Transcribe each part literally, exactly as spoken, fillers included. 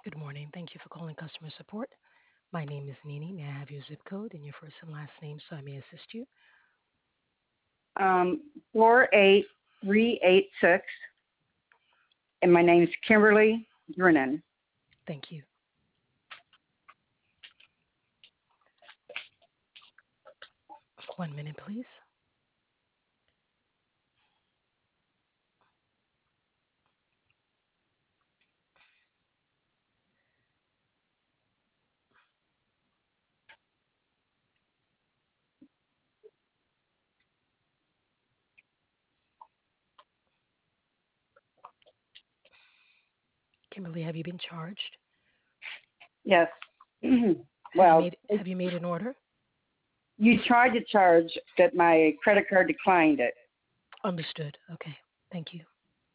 Good morning. Thank you for calling customer support. My name is Nini. May I have your zip code and your first and last name so I may assist you? Um, four eight three eight six, and my name's Kimberly Drennan. Thank you. One minute, please. Kimberly, have you been charged? Yes. Have you Well, made Have you made an order? you tried to charge, but my credit card declined it. Understood. Okay. Thank you.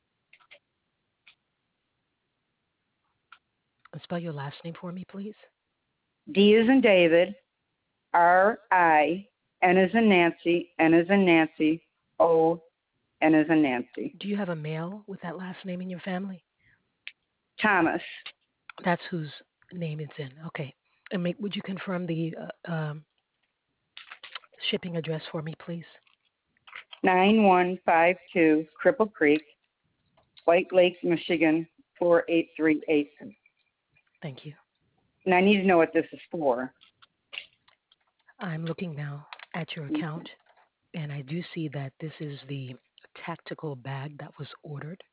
And spell your last name for me, please. D is in David, R I, N is in Nancy, N is in Nancy, O, N is in Nancy. Do you have a male with that last name in your family? Thomas, That's whose name it's in. Okay. And make, would you confirm the uh, um, shipping address for me, please? nine one five two Cripple Creek, White Lake, Michigan, four eight three eight. Thank you. And I need to know what this is for. I'm looking now at your account, and I do see that this is the tactical bag that was ordered,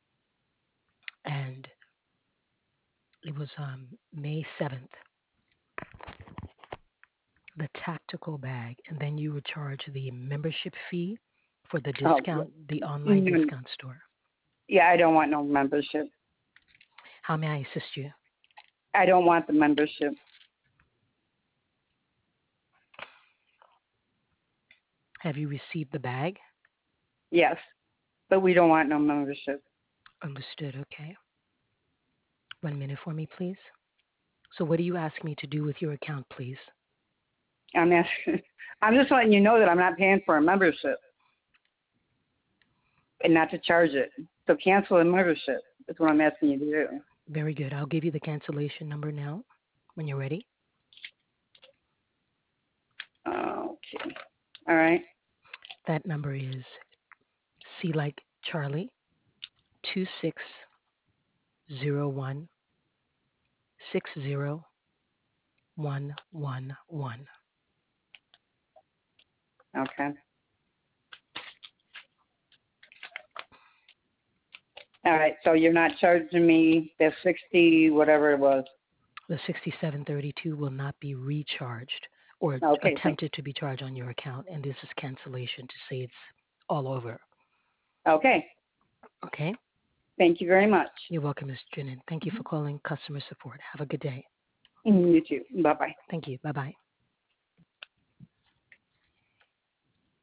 and it was um, May seventh, the tactical bag, and then you were charged the membership fee for the Oh, discount, the online mm, discount store. yeah, I don't want no membership. How may I assist you? I don't want the membership. Have you received the bag? Yes, but we don't want no membership. Understood, okay. One minute for me, please. So what do you ask me to do with your account, please? I'm asking, I'm just letting you know that I'm not paying for a membership and not to charge it. So cancel the membership. That's what I'm asking you to do. Very good. I'll give you the cancellation number now when you're ready. Okay. All right. That number is C like Charlie, two six zero one six zero one one one. Okay. All right. So you're not charging me the sixty, whatever it was. The sixty-seven thirty-two will not be recharged or Okay. Thank, attempted to be charged on your account, and this is cancellation to say it's all over. okay. Okay? Thank you very much. You're welcome, Miz Jinin. Thank you for calling customer support. Have a good day. You too. Bye bye. Thank you. Bye bye.